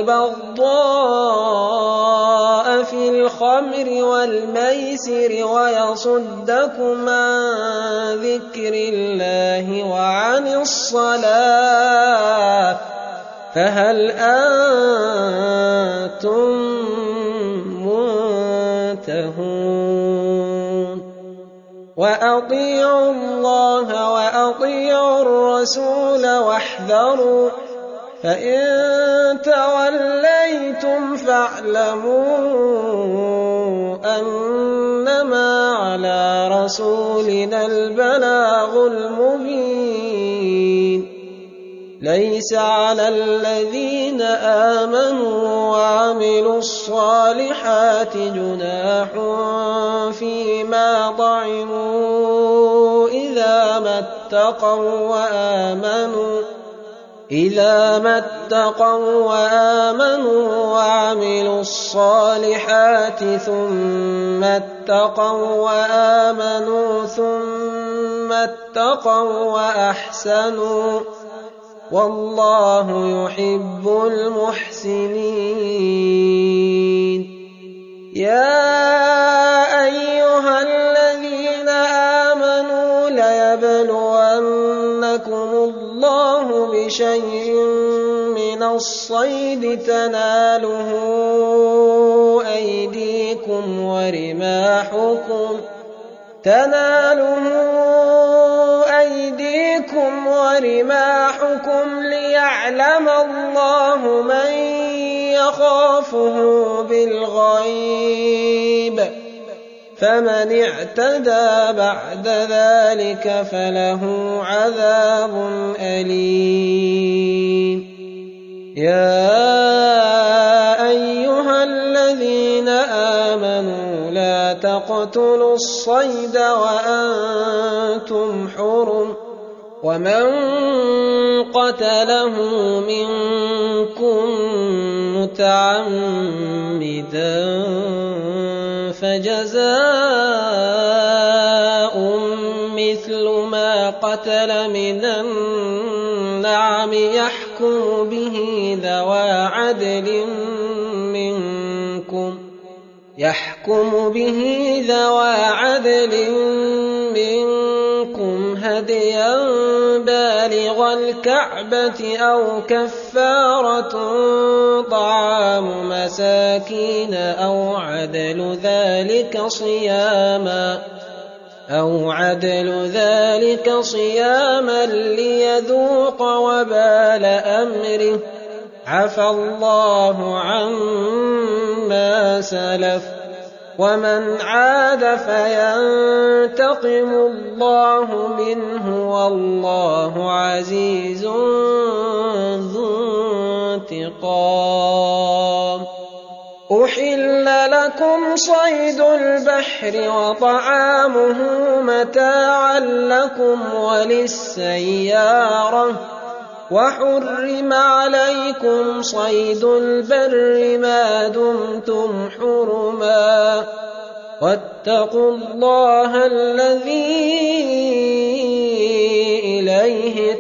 وَالْبَغْضَاءَ فِي الْخَمْرِ وَالْمَيْسِرِ وَيَصُدَّكُمْ عَن ذِكْرِ اللَّهِ وَعَنِ الصَّلَاةِ فَهَلْ أَنتُم مُّنتَهُونَ وَأَطِيعُوا اللَّهَ وَأَطِيعُوا الرَّسُولَ وَاحْذَرُوا فَإِن تَوَلَّيْتُمْ فَاعْلَمُوا أَنَّمَا عَلَىٰ رَسُولِنَا الْبَلَاغُ الْمُبِينُ لَيْسَ عَلَى الَّذِينَ آمَنُوا وَعَمِلُوا الصَّالِحَاتِ جُنَاحٌ فِيمَا طَعِمُوا إِذَا مَا اتَّقَوا وَّآمَنُوا إِذَا مَا اتَّقَوا وَّآمَنُوا وَعَمِلُوا الصَّالِحَاتِ ثُمَّ اتَّقَوا وَّآمَنُوا ثُمَّ اتَّقَوا وَّأَحْسَنُوا وَاللَّهُ يُحِبُّ الْمُحْسِنِينَ يَا أَيُّهَا الَّذِينَ آمَنُوا لَيَبْلُوَنَّكُمُ اللَّهُ بِشَيْءٍ مِّنَ الصَّيْدِ تَنَالُهُ أَيْدِيكُمْ وَرِمَاحُكُمْ تَنَالُهُ أَيْدِيكُمْ وَرِمَاحُكُمْ لِيَعْلَمَ اللَّهُ مَن يَخَافُهُ بِالْغَيْبِ فَمَنِ اعْتَدَىٰ بَعْدَ ذَٰلِكَ فَلَهُ عَذَابٌ أَلِيمٌ يَا أَيُّهَا الَّذِينَ آمَنُوا لَا تَقْتُلُوا الصَّيْدَ وَأَنتُمْ حُرُمٌ ۚ وَمَن قَتَلَهُ مِنكُم مُّتَعَمِّدًا فجزاء مثل ما قتل من النعم يحكم به ذوى عدل منكم يحكم به ذوى عدل منكم هديا بالغ الكعبة أو كفارة طعام مساكين أو عدل ذلك صياما أو عدل ذلك صياما ليذوق وبال أمره عفى الله عما سلف ومن عاد فينتقم الله منه والله عزيز ذو انتقام. أحل لكم صيد البحر وطعامه متاعا لكم وللسيارة وحرم عليكم صيد البر ما دمتم حرما واتقوا الله الذي إليه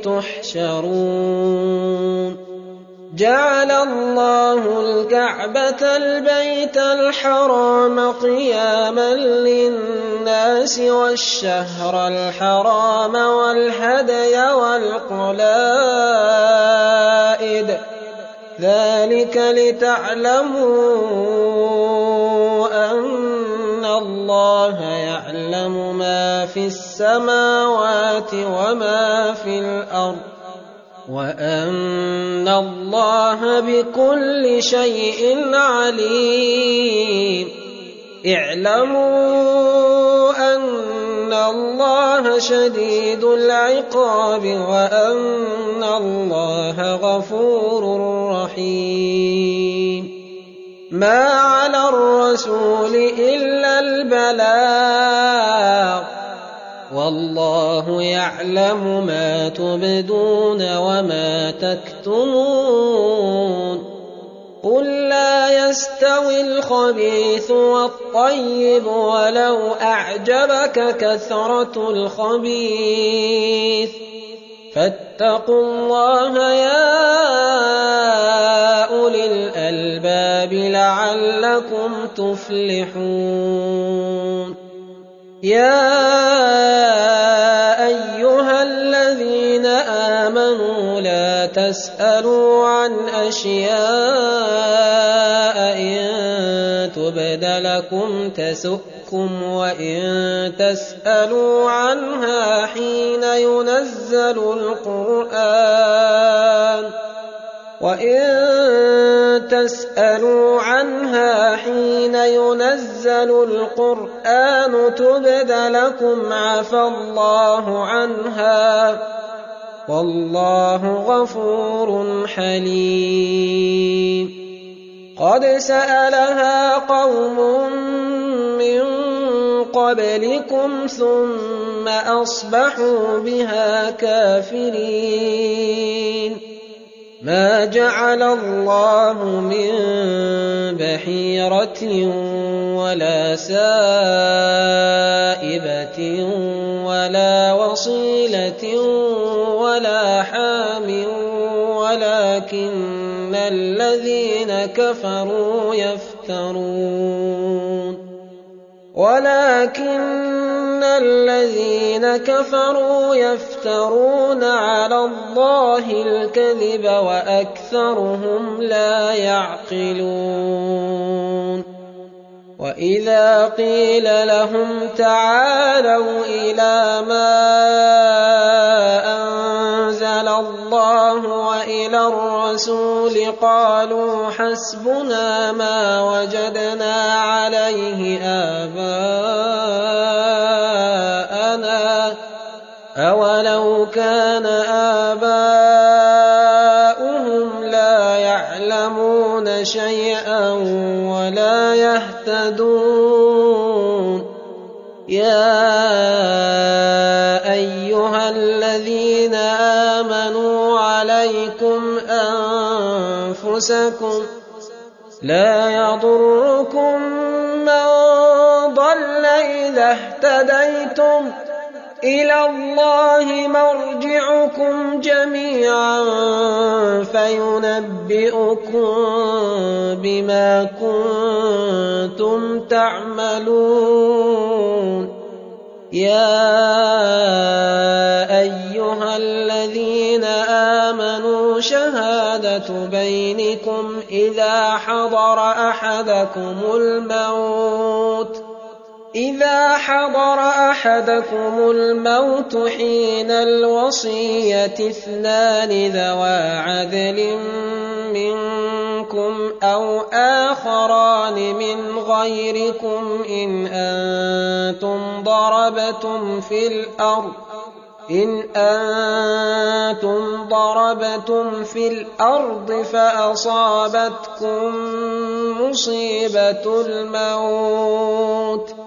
تحشرون. جعل الله الكعبة البيت الحرام قياما للناس والشهر الحرام والهدي والقلائد ذلك لتعلموا أن الله يعلم ما في السماوات وما في الأرض وأن الله بكل شيء عليم. اعلموا أن الله شديد العقاب وأن الله غفور رحيم. ما على الرسول إلا البلاغ والله يعلم ما تبدون وما تكتمون. قل لا يستوي الخبيث والطيب ولو أعجبك كثرة الخبيث فاتقوا الله يا أولي الألباب لعلكم تفلحون. يا أيها الذين آمنوا لا تسألوا عن أشياء إن تبد لكم تسؤكم وإن تسألوا عنها حين ينزل القرآن وإن تسألوا عنها حين ينزل القرآن تبد لكم عفى الله عنها والله غفور حليم. قد سألها قوم من قبلكم ثم أصبحوا بها كافرين. ما جعل الله من بحيرة ولا سائبة ولا وصيلة ولا حام ولكن الذين كفروا يفترون ولكن الذين كفروا يفترون على الله الكذب وأكثرهم لا يعقلون. وإذا قيل لهم تعالوا إلى ما أنزل الله وإلى الرسول قالوا حسبنا ما وجدنا عليه آباءنا أولو كان آباؤهم لا يعلمون شيئا ولا يهتدون. يا أيها الذين آمنوا عليكم أنفسكم لا يضركم من ضل إذا اهتديتم إلى الله مرجعكم جميعا فينبئكم بما كنتم تعملون يا أيها الذين آمنوا شهادة بينكم إذا حضر أحدكم الموت إذا حضر أحدكم الموت حين الوصية اثنان ذوى عدل منكم أو آخران من غيركم إن أنتم ضربتم في الأرض إن أنتم ضربتم في الأرض فأصابتكم مصيبة الموت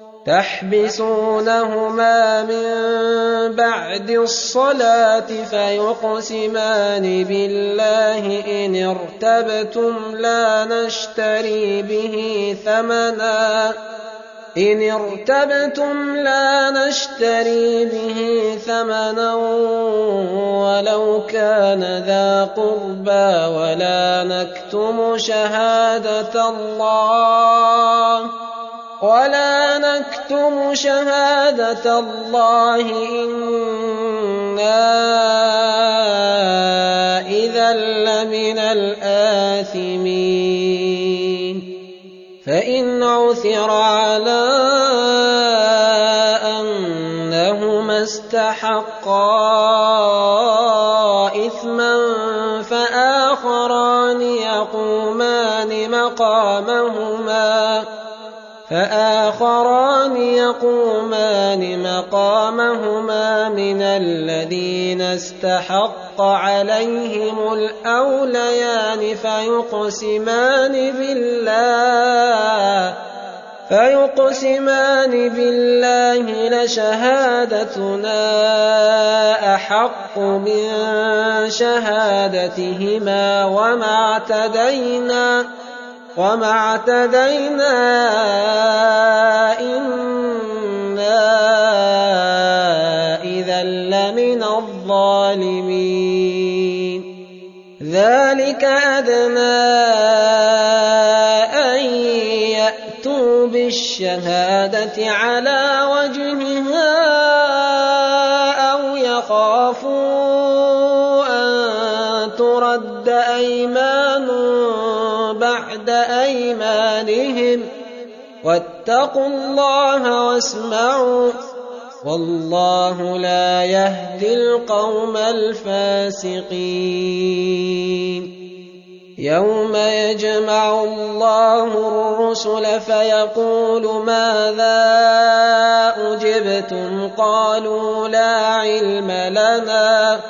تحبسونهما من بعد الصلاة فيقسمان بالله إن ارتبتم لا نشتري به ثمنا إن ارتبتم لا نشتري به ثمنا ولو كان ذا قربى ولا نكتم شهادة الله ولا نكتم شهادة الله إنا إذا لمن الآثمين فإن عثر على أنهما استحقا إثما فآخران يقومان مقامهما فآخران يقومان مقامهما من الذين استحق عليهم الأوليان فيقسمان بالله فيقسمان بالله لشهادتنا أحق من شهادتهما وما اعتدينا وما اعتدينا إنا إذا لمن الظالمين ذلك أدنى أن يأتوا بالشهادة على وجهها أو يخافوا أن ترد أيمان بعد أيمانهم واتقوا الله واسمعوا والله لا يهدي القوم الفاسقين يوم يجمع الله الرسل فيقول ماذا أجبتم قالوا لا علم لنا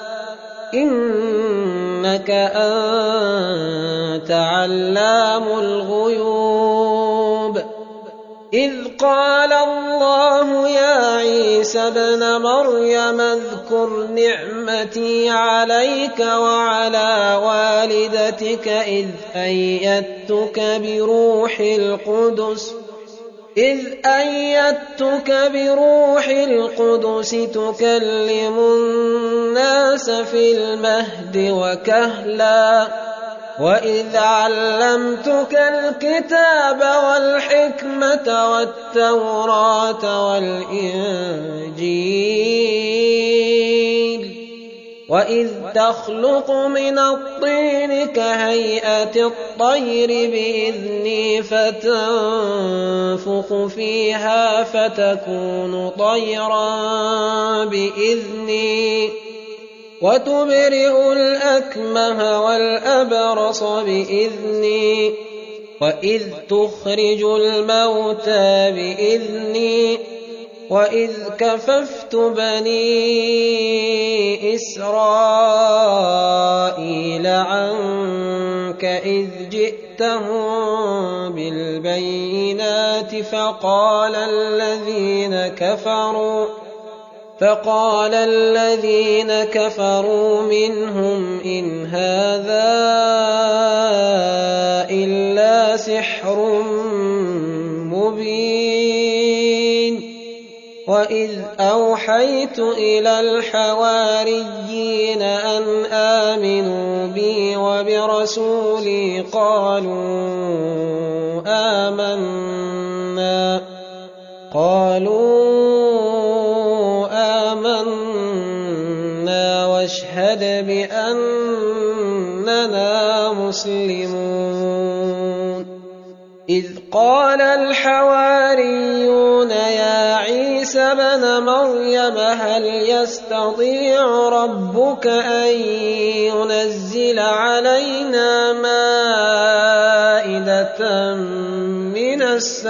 إنك أنت علام الغيوب إذ قال الله يا عيسى ابن مريم اذكر نعمتي عليك وعلى والدتك إذ أيدتك بروح القدس إذ أيدتك بروح القدس تكلم الناس في المهد وكهلا وإذ علمتك الكتاب والحكمة والتوراة والإنجيل وإذ تخلق من الطين كهيئة الطير بإذني فتنفخ فيها فتكون طيرا بإذني وتبرئ الأكمه والأبرص بإذني وإذ تخرج الموتى بإذني وإذ كففت بني إسرائيل عنك إذ جئتهم بالبينات فقال الذين كفروا فقال الذين كفروا منهم إن هذا إلا سحر وَإِذْ أَوْحَيْتُ إِلَى الْحَوَارِيِّينَ أَنْ آمِنُوا بِي وَبِرَسُولِي قَالُوا آمَنَّا قَالُوا آمَنَّا وَاشْهَدْ بِأَنَّنَا مُسْلِمُونَ إِذْ قَالَ الْحَوَارِيُّونَ يَا عِيسَى ابْنَ مَرْيَمَ هَلْ يَسْتَطِيعُ رَبُّكَ أَن يُنَزِّلَ عَلَيْنَا مَائِدَةً مِّنَ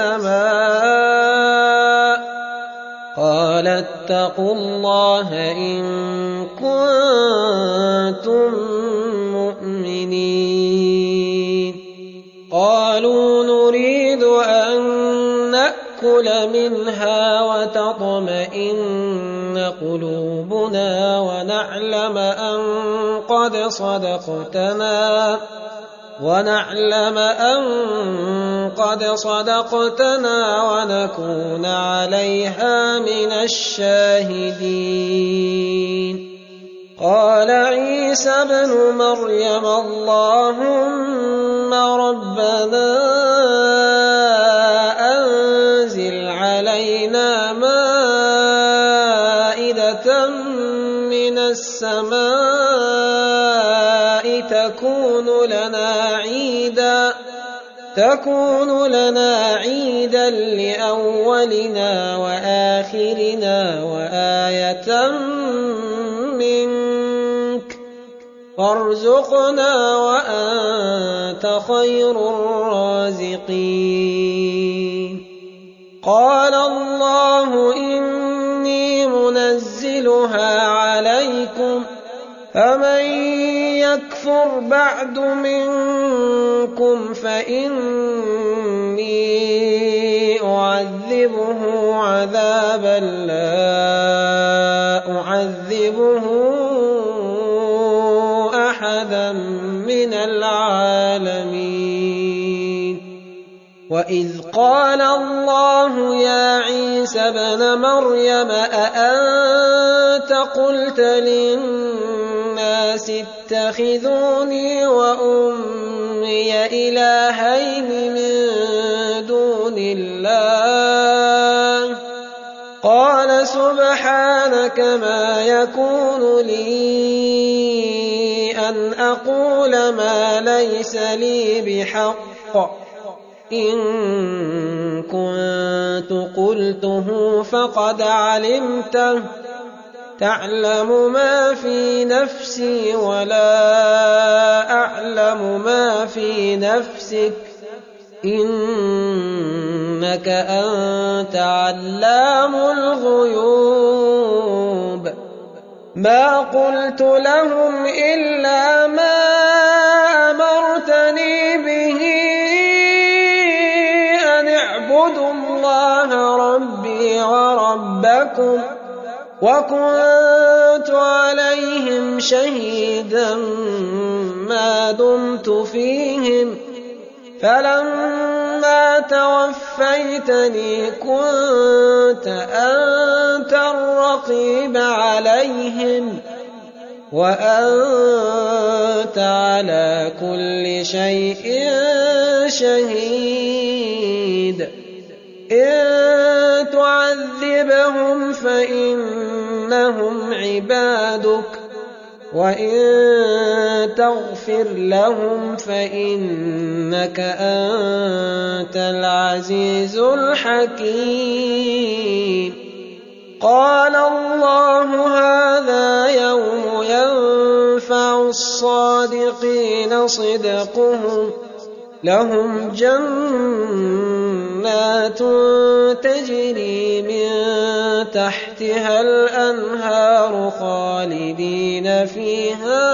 السَّمَاءِ قَالَ اتَّقُوا اللَّهَ إِن كُنتُم مُّؤْمِنِينَ قَالُوا نُرِيدُ أَن نَّأْكُلَ مِنْهَا وَتَطْمَئِنَّ قُلُوبُنَا وَنَعْلَمَ أَن قَدْ صَدَقْتَنَا وَنَعْلَمَ أَن قَدْ صَدَقْتَنَا وَنَكُونَ عَلَيْهَا مِنَ الشَّاهِدِينَ قَالَ عِيسَى ابْنُ مَرْيَمَ اللَّهُمَّ رَبَّنَا أَنزِلْ عَلَيْنَا مَائِدَةً مِّنَ السَّمَاءِ تَكُونُ لَنَا عِيدًا تكون لنا عيدا لأولنا وآخرنا وآية منك وارزقنا وأنت خير الرازقين قال الله إني منزلها عليكم فمن يكفر بعد منكم فإني أعذبه عذابا لا أعذبه أحدا من العالمين وإذ قال الله يا عيسى ابْنَ مَرْيَمَ أأنت قلت للناس اتخذوني وأمي إلهين من دون الله قال سبحانك ما يكون لي أن أقول ما ليس لي بحق إن كنت قلته فقد علمته تعلم ما في نفسي ولا أعلم ما في نفسك إنك أنت علام الغيوب ما قلت لهم إلا ما أمرتني به أن اعبدوا الله ربي وربكم وكنت عليهم شهيدا ما دمت فيهم فلما توفيتني كنت أنت الرقيب عليهم وأنت على كل شيء شهيد إن تعذبهم فإنهم عبادك وإن تغفر لهم فإنك أنت العزيز الحكيم قال الله هذا يوم ينفع الصادقين صدقهم لهم جنات تجري من تحتها الأنهار خالدين فيها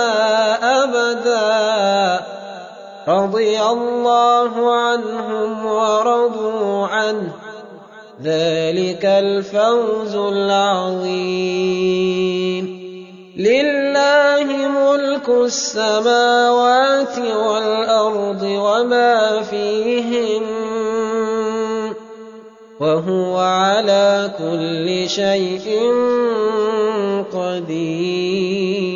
أبدا رضي الله عنهم ورضوا عنه ذلك الفوز العظيم لله ملك السماوات والأرض وما فيهن وهو على كل شيء قدير.